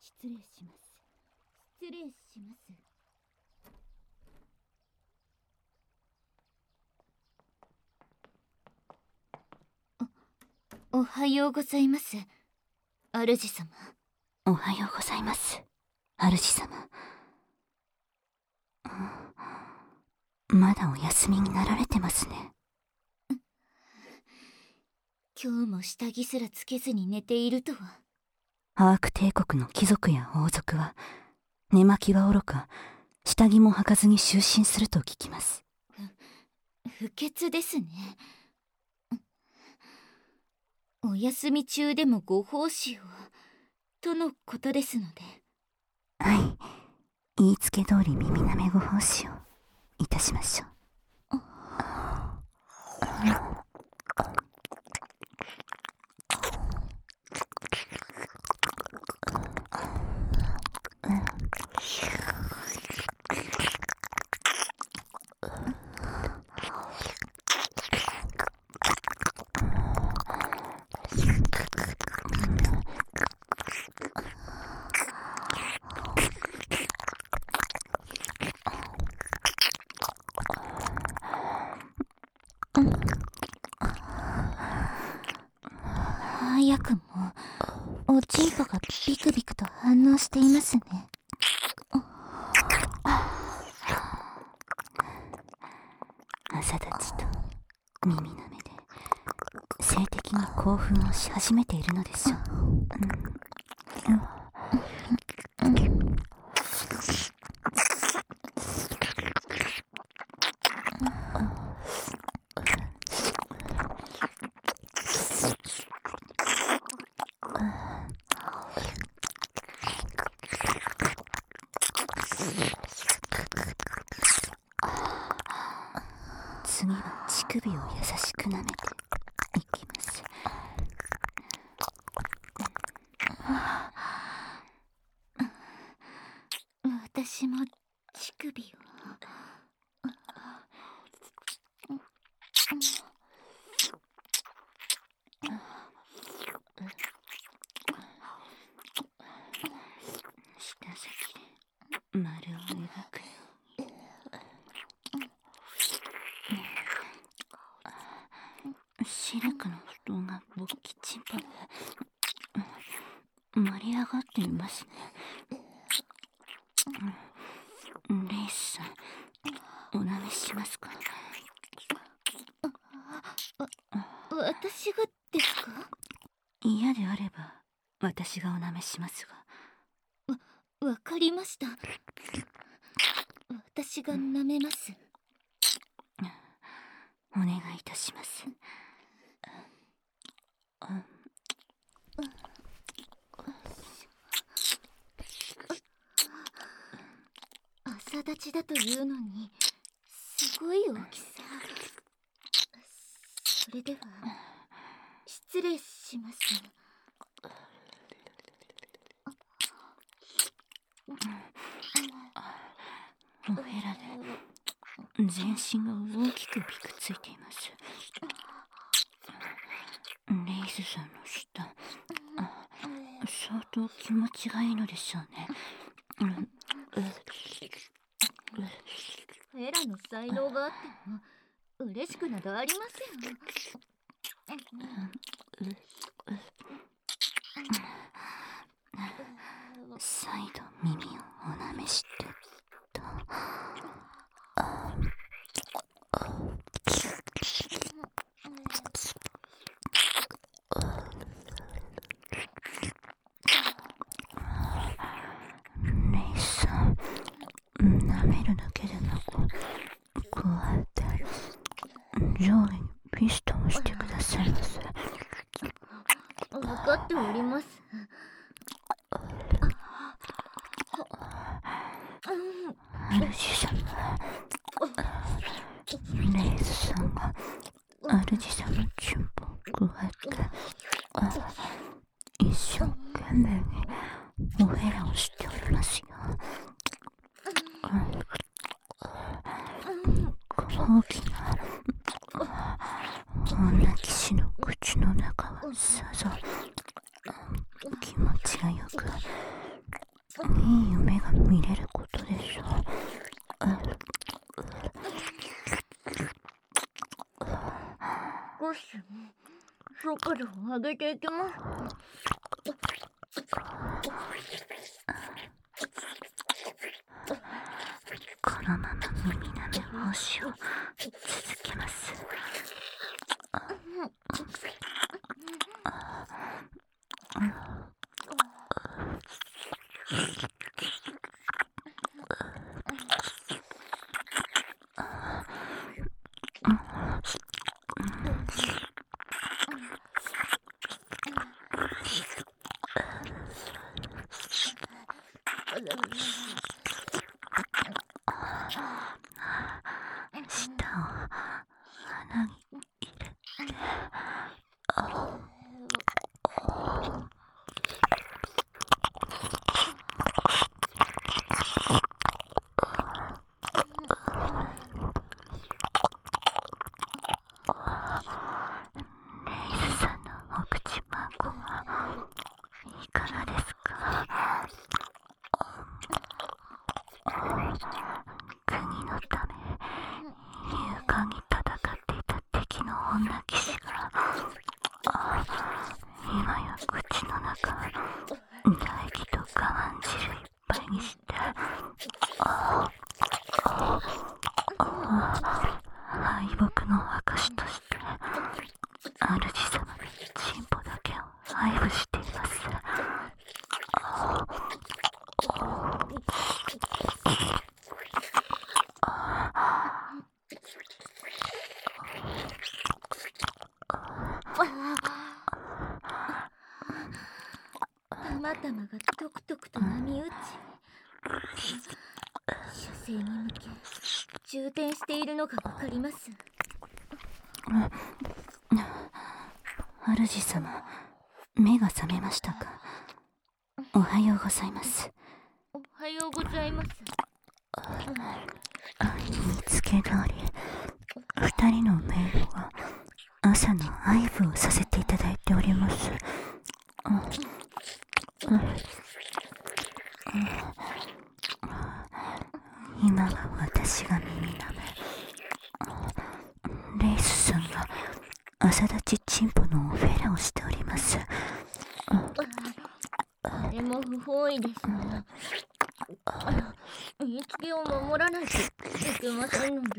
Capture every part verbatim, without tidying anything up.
失礼します。失礼します。お、おはようございます、主様。 おはようございます、主様。まだお休みになられてますね。 今日も下着すらつけずに寝ているとは。 アーク帝国の貴族や王族は寝巻きはおろか下着も履かずに就寝すると聞きます。 不潔ですね。お休み中でもご奉仕をとのことですので。 はい、言いつけ通り耳なめご奉仕をいたしましょう。 早くもおちんぽがビクビクと反応していますね。 朝立ちと耳なめで性的に興奮をし始めているのでしょう。次は乳首を優しく舐めていきます。 私も乳首を。 舌先で丸を描くように。シルクの布団が勃起チンポで盛り上がっていますね。レイスさん、おなめしますか？ 私がですか？ 嫌であれば私がおなめしますが。 わ、わかりました。私が舐めます。 お願いいたします。 朝立ちだというのにすごい大きさ。それでは失礼します。 おへらで全身が大きくびくついています。レイズさんの舌、相当気持ちがいいのでしょうね。 エラの才能があっても嬉しくなどありません。 再度耳をおなめしてと。レイさん、舐めるだけでなくこうやって上下にピストンをしてくださいませ。 分かっております。 主様、レイズさんが主様のチンポを加えて一生懸命におへらをしておりますよ。大きな女騎士の口の中はさぞ気持ちがよくい夢が見れることでしょう。 少し速度を上げていきます。 このまま耳なめ奉仕を続けます。舌を鼻に入れて、レイスさんのお口孫はいかがですか？国のため勇敢に戦っていた敵の女騎士が今や口の中唾液と我慢汁いっぱいにして敗北の証として主様のチンポだけを配布しています。 玉々がトクトクと波打ち、射精に向け充填しているのがわかります。 主様、目が覚めましたか？おはようございます。 おはようございます。 見つけ通り、二人の名簿が朝の愛撫をさせていただいております。今は私が耳なめ、レイスさんが朝立ちチンポのオフェラをしております。 あれも不本意ですね。言いつけを守らないといけませんので。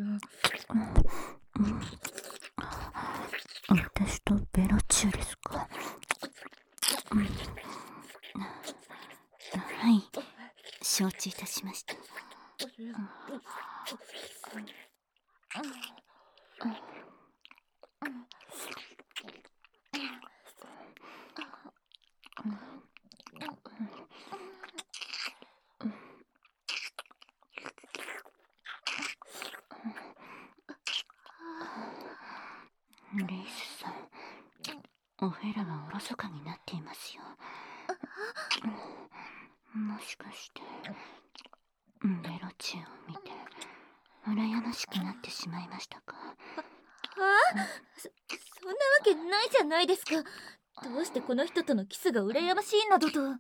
私とベロチューですか？はい、承知いたしました。レイスさん、オフェラがおろそかになっていますよ。もしかしてベロチューを見て羨ましくなってしまいましたか？ ああ、そ、そんなわけないじゃないですか。どうしてこの人とのキスが羨ましいなどと。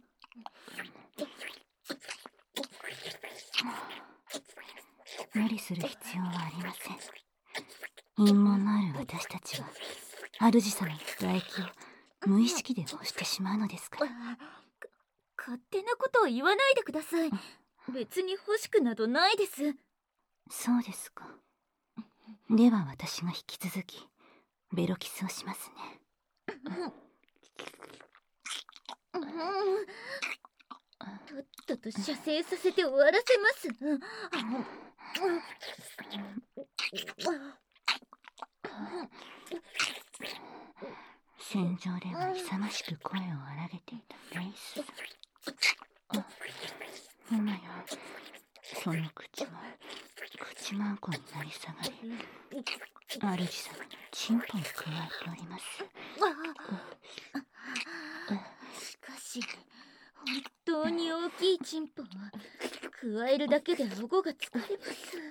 無理する必要はありません。陰謀のある私たちは主様の唾液を無意識で押してしまうのですから。 勝手なことを言わないでください。別に欲しくなどないです。 そうですか。では私が引き続きベロキスをしますね。 とっとと射精させて終わらせます。 戦場では勇ましく声を荒げていたレイスさん。今やその口も口まんこになり下がり、主様のチンポを加えております。 しかし本当に大きいチンポは加えるだけで顎が疲れます。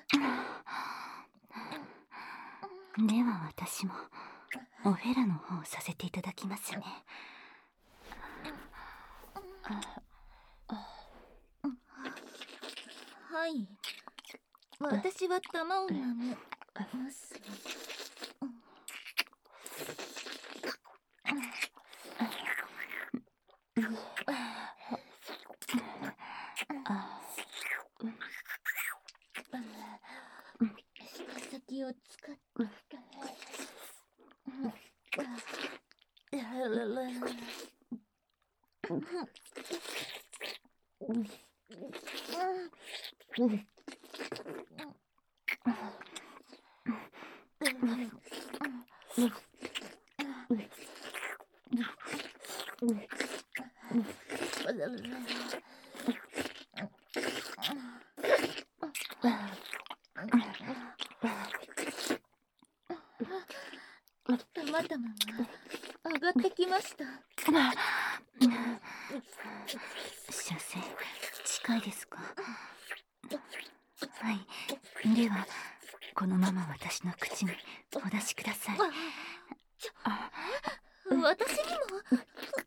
では私もオフェラの方をさせていただきますね。 ない。私は玉を飲むます。舌先を使ってたまたまが上がってきました。 先生、近いですか？はい。ではこのまま私の口にお出しください。 ちょ、私にも。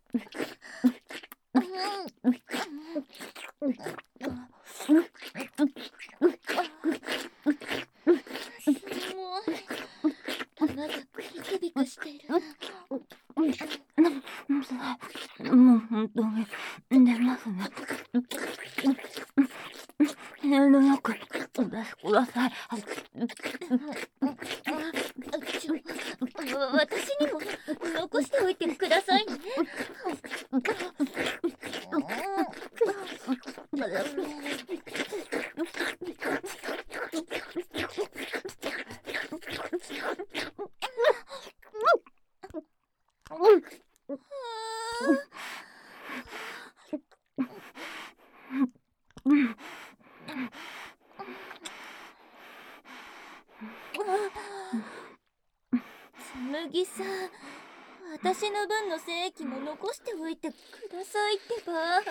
すごい。鼻がビクビクしてる。 もう本当に出ますね。遠慮なくお出しください。 ちょ、私にも残しておいてくださいね。紬さん、私の分の精液も残しておいてくださいってば。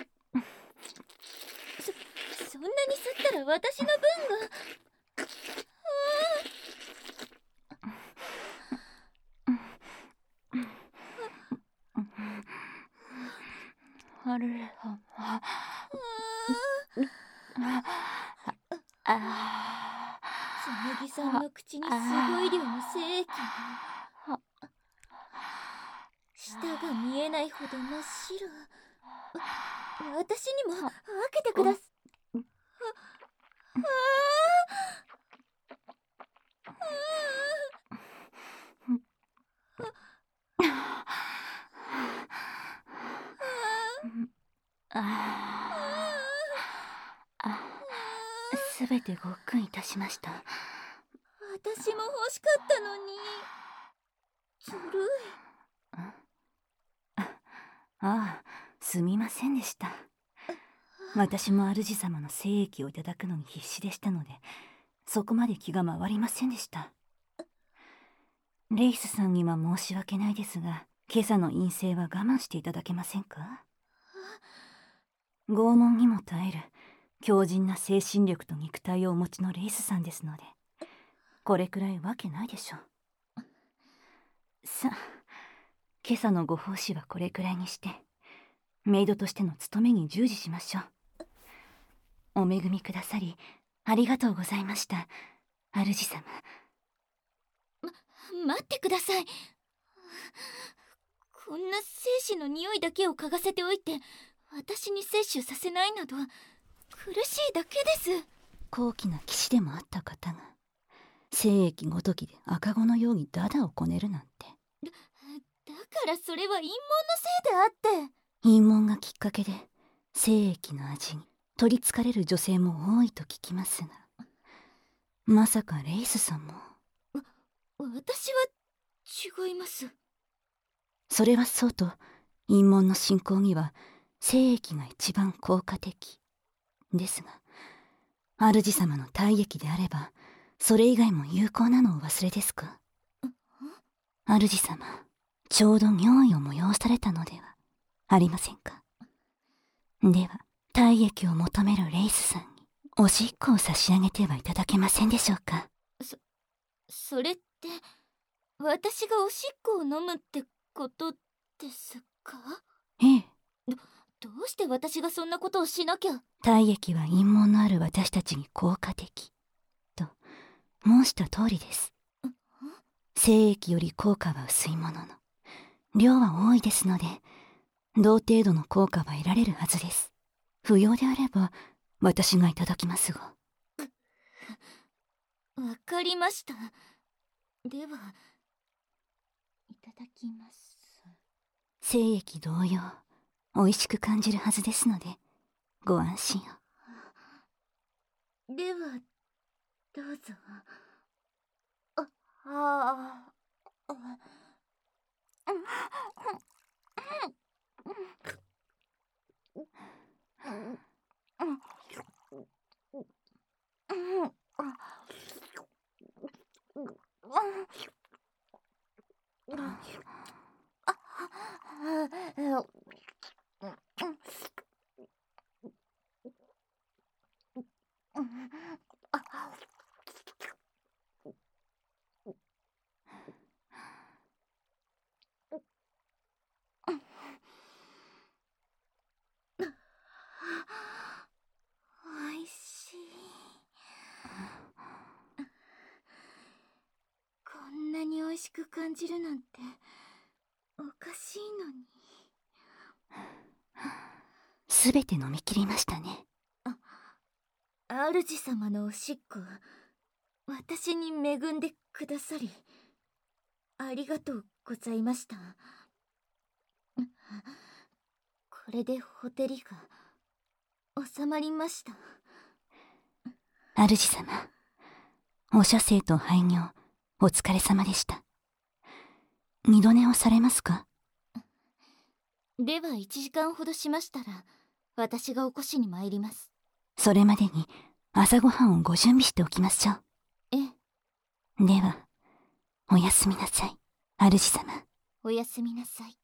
そ、そんなに吸ったら私の分が。 あれはあ紬さんの口にすごい量の精液が。舌が見えないほど真っ白。私にも分けてください。 すべてごっくんいたしました。 私も欲しかったのに。ずるい。 ああ、すみませんでした。私も主様の精液をいただくのに必死でしたので、そこまで気が回りませんでした。レイスさんには申し訳ないですが、今朝の陰性は我慢していただけませんか？拷問にも耐える強靭な精神力と肉体をお持ちのレイスさんですので、これくらいわけないでしょう。さあ、今朝のご奉仕はこれくらいにして、メイドとしての務めに従事しましょう。お恵みくださりありがとうございました、主様。 ま、待ってください。こんな精子の匂いだけを嗅がせておいて、私に摂取させないなど苦しいだけです。 高貴な騎士でもあった方が精液ごときで赤子のようにダダをこねるなんて。 だ、だからそれは陰謀のせいであって。 陰謀がきっかけで精液の味に取りつかれる女性も多いと聞きますが、まさかレイスさんも。 わ、私は違います。 それはそうと、陰謀の進行には精液が一番効果的ですが、主様の体液であればそれ以外も有効なのを忘れですか？主様、ちょうど尿意を催されたのではありませんか？では体液を求めるレイスさんにおしっこを差し上げてはいただけませんでしょうか？ そ、それって私がおしっこを飲むってことですか？ ええ。 ど、 どうして私がそんなことをしなきゃ。 体液は陰謀のある私たちに効果的と申した通りです。精液より効果は薄いものの量は多いですので、同程度の効果は得られるはずです。不要であれば私がいただきますが。 わかりました。ではいただきます。 精液同様美味しく感じるはずですのでご安心を。 ではどうぞ。あああおいしい。こんなにおいしく感じるなんておかしいのに。 すべて飲み切りましたね。 あ、主様のおしっこ、私に恵んでくださりありがとうございました。これでほてりが収まりました。 主様、お射精と排尿お疲れ様でした。二度寝をされますか？ ではいちじかんほどしましたら私が起こしに参ります。 それまでに朝ごはんをご準備しておきましょう。 ええ。 ではおやすみなさい、主様。 おやすみなさい。